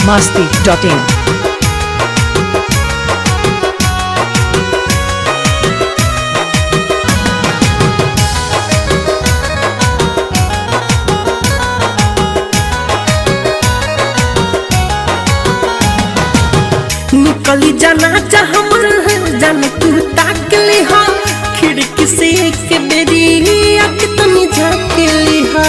biharmasti.in निकली जाना हमर जान तू ताक ली हा खिड़की से एक बेरी अक तनी झाँक ली हा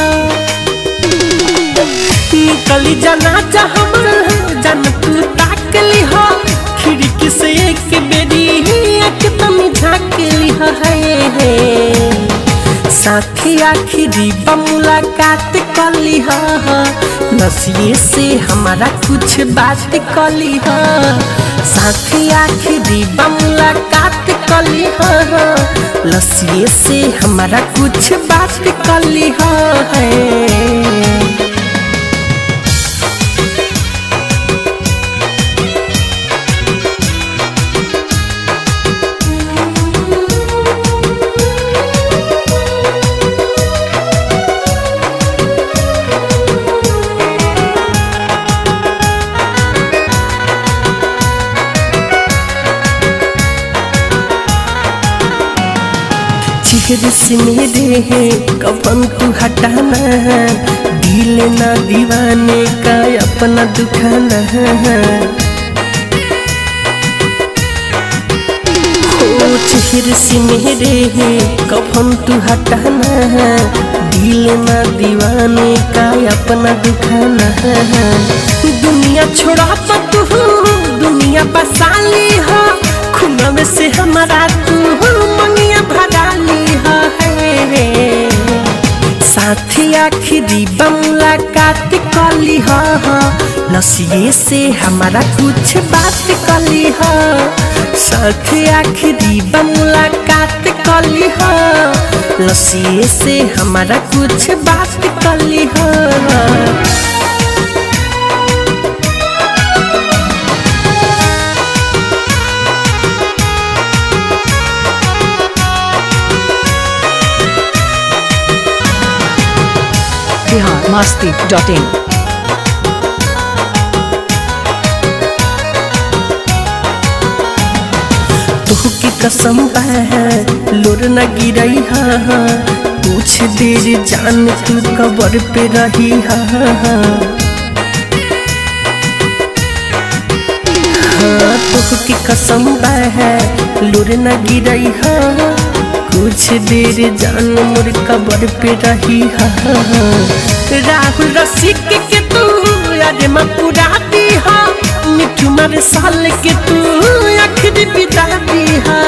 निकली जाना हमर जान तू ताक ली हा खिड़की से एक बेरी अक तनी झाँक ली हा है साथी आखिरी मुलाकात कली हा नसिए से हमारा कुछ बात कली हा साथी आखिरी मुलाकात कली हा लसिए से हमारा कुछ बात कली हा चेहरे से मेरे है कफन तू हटाना दिल ना दीवाने का अपना दुखाना ओ चेहरे से मेरे है कफन तू हटाना दिल ना दीवाने का अपना दुखाना दुनिया छोड़ा तू दुनिया बसा ली हो खुना में से हमारा तू मंगिया भरा ली साथी आखिरी मुलाकात कली हा नसिए से हमारा कुछ बात कली हा साथी आखिरी मुलाकात कली हा नसिए से हमारा कुछ बात कली हा biharmasti.in तुह की कसम है लोर न गिरई हा कुछ देर जान तू कबर पे रही हा तुह की कसम है लोर न गिरई हा कुछ देर जान मोर कबर पे रही हा राहुल रसिक के तू याद में पूरा दी हा मिठू मारे साल के तू आखिरी बिता दी हा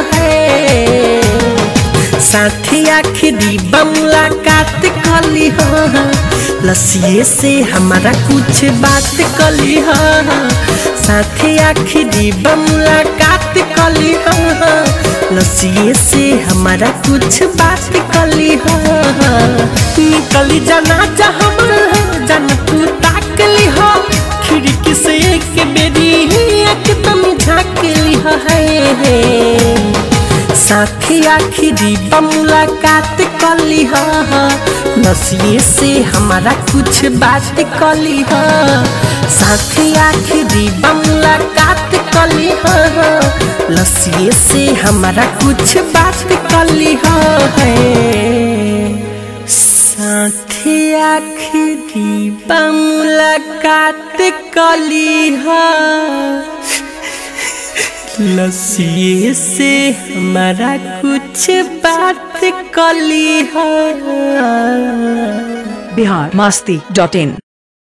साथी आखिरी मुलाकात कली हा लसिए से हमारा कुछ बात कली हा साथी आखिरी मुलाकात कली हा लसिए से हमारा कुछ बात कली हा निकली जाना हमर जान तू ताक ली हो खिड़की से एक बेरी एकदम झाँक ली हा साथी आखिरी मुलाकात कली हा नसिए से हमारा कुछ बात कली हा साथी आखिरी मुलाकात कली हा लसिए से हमारा कुछ बात कली हा साथी आखिरी मुलाकात कली हा लसिए से हमारा कुछ बात कली हा biharmasti.in